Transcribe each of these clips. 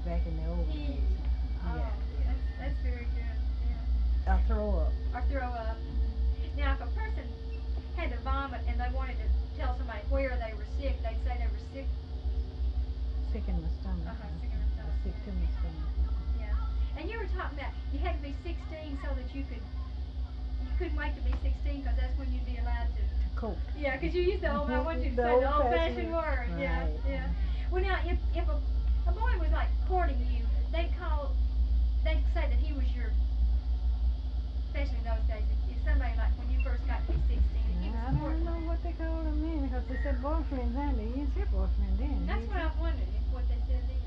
back in the old days. Oh, Yeah. that's very good. Yeah. I'll throw up. Or throw up. Now, if a person had to vomit and they wanted to tell somebody where they were sick, they'd say they were sick. Sick in my stomach. Sick in the stomach. Sick to my stomach. Yeah. And you were talking about you had to be 16 so that you couldn't wait to be 16 because that's when you'd be allowed to. To cope. Yeah, because you used the old, I want you to The say the old-fashioned old-fashioned word. word. Yeah, Right. yeah. Well, now, if a boy was like courting you, they'd say that he was your, especially in those days, if somebody like when you first got to be 16, if he was I don't courting know you. what they called him then, because they said boyfriend then. They didn't say boyfriend then. That's what I wondered, if what they said then.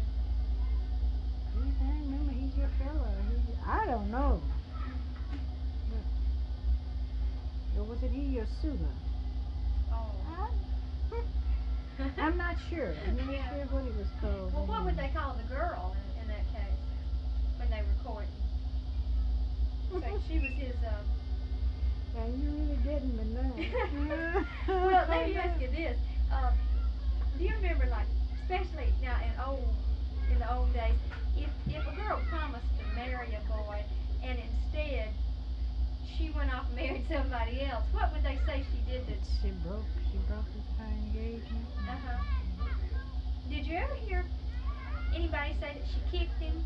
I remember he's your fella. I don't know. Or was it he your suitor? Oh. I'm not sure. I'm not Yeah. sure what he was called. Well, what would they call the girl in that case when they were courting? So she was his. Now you really getting me now. Well, let me ask you this: do you remember, like, especially now in the old days, if a girl promised to marry a boy and instead she went off and married somebody else, what would they say she did to? She broke her engagement. Did you ever hear anybody say that she kicked him?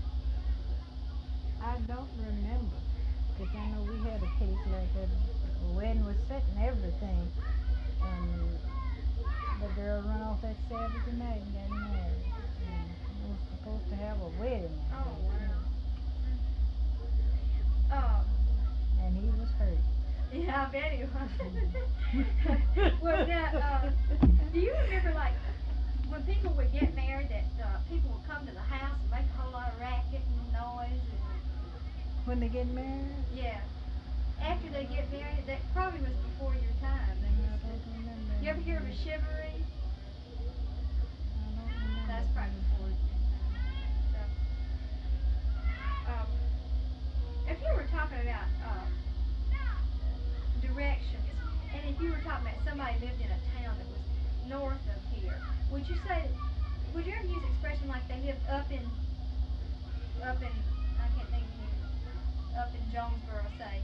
I don't remember, because I know we had a case like that. The wedding was set and everything, and the girl run off that Saturday night and got married. And we was supposed to have a wedding. Oh, wow. And he was hurt. Yeah, I bet he was. Well, now, do you remember, like, when people would get married, that people would come to the house and make a whole lot of racket and noise? When they get married? Yeah. After they get married, that probably was before your time. I don't remember. You ever hear of a chivalry? I don't remember. That's probably before your time. So, if you were talking about directions, and if you were talking about somebody lived in a town that was north of here, would you ever use an expression like they lived up in, I can't think of it, up in Jonesboro, say?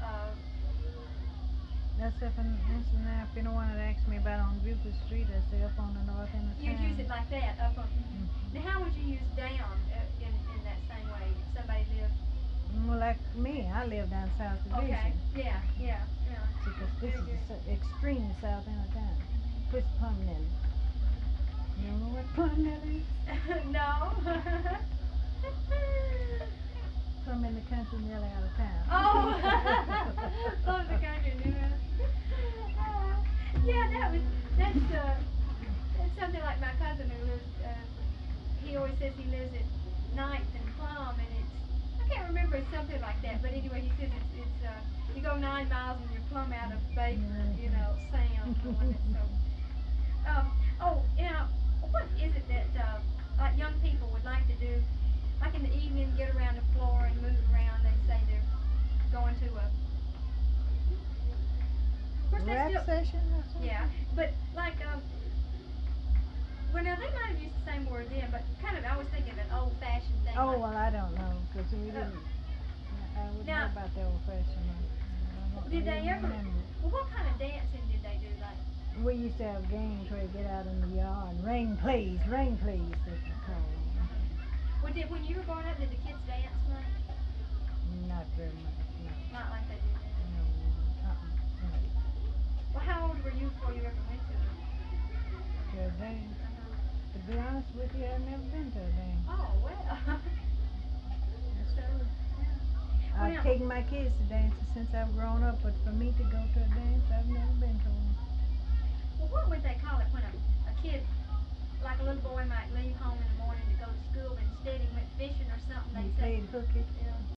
That's if anyone had asked me about on Buford Street, I'd say up on the north end of town. You'd use it like that, up on. Now, how would you use down in that same way if somebody lived? Well, like me, I live down South Division. Okay. Yeah. Because this is the extreme south end of town. Chris Plumnell. You don't know what Plumnell is? No. Plum in the country, nearly out of town. Oh, plum the country, yeah. That's something like my cousin who lives. He always says he lives at 9th and Plum, and I can't remember, it's something like that, but anyway, he says it's you go 9 miles and you're plumb out of Baker, Sam. What is it that like young people would like to do, like in the evening, get around the floor and move around? They say they're going to a. Of course, Rap session or something? Yeah, but like well, now they might have used the same word then, but kind of I was thinking of an old-fashioned thing. Oh, well, I don't know, because we didn't. I wouldn't know about the old-fashioned one. Did they ever? Remember. Well, what kind of dancing did they do? Like. We used to have games where you get out in the yard. Ring please, as we call them. Well, when you were growing up, did the kids dance much? Not very much, no. Not like they do now. No. Well, how old were you before you ever went to it? To a dance? To be honest with you, I've never been to a dance. Oh, well. That's true. Yeah. I've taken my kids to dances since I've grown up, but for me to go to a dance, I've never been to one. Well, what would they call it when a kid, like a little boy, might leave home in the morning to go to school, but instead he went fishing or something? He They'd say, played hooky. Yeah.